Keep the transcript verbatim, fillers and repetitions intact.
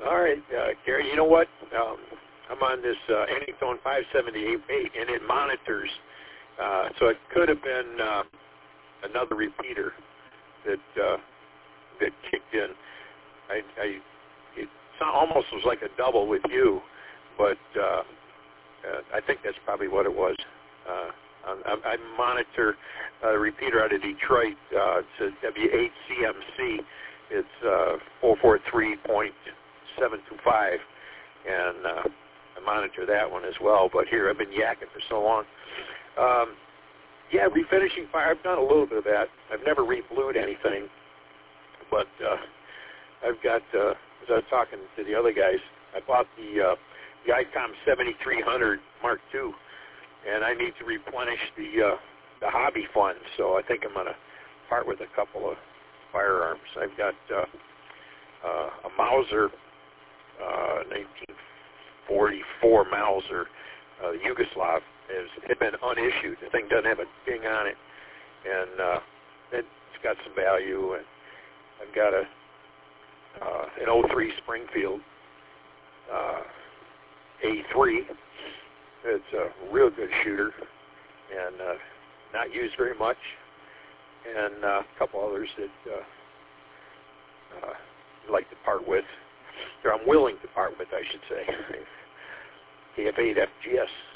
All right, uh, Gary, you know what? Um, I'm on this uh, Anytone five seventy-eight, and it monitors, uh, so it could have been uh, another repeater that uh, that kicked in. I, I it almost was like a double with you, but uh, uh, I think that's probably what it was. Uh, I, I monitor a repeater out of Detroit. Uh, it's a W eight C M C. It's uh, four forty-three point seven two five, and uh, I monitor that one as well. But here, I've been yakking for so long. Um, yeah, refinishing fire, I've done a little bit of that. I've never re-blued anything, but uh, I've got, uh, as I was talking to the other guys, I bought the, uh, the ICOM seventy-three hundred Mark two, and I need to replenish the uh, the hobby fund, so I think I'm going to part with a couple of firearms. I've got uh, uh, a Mauser, uh, nineteen forty-four Mauser, uh, Yugoslav, has had been unissued. The thing doesn't have a ding on it, and uh, it's got some value. And I've got a uh, an oh three Springfield uh, A three. It's a real good shooter, and uh, not used very much. And uh, a couple others that uh, uh, I'd like to part with, or I'm willing to part with, I should say. K F eight F G S.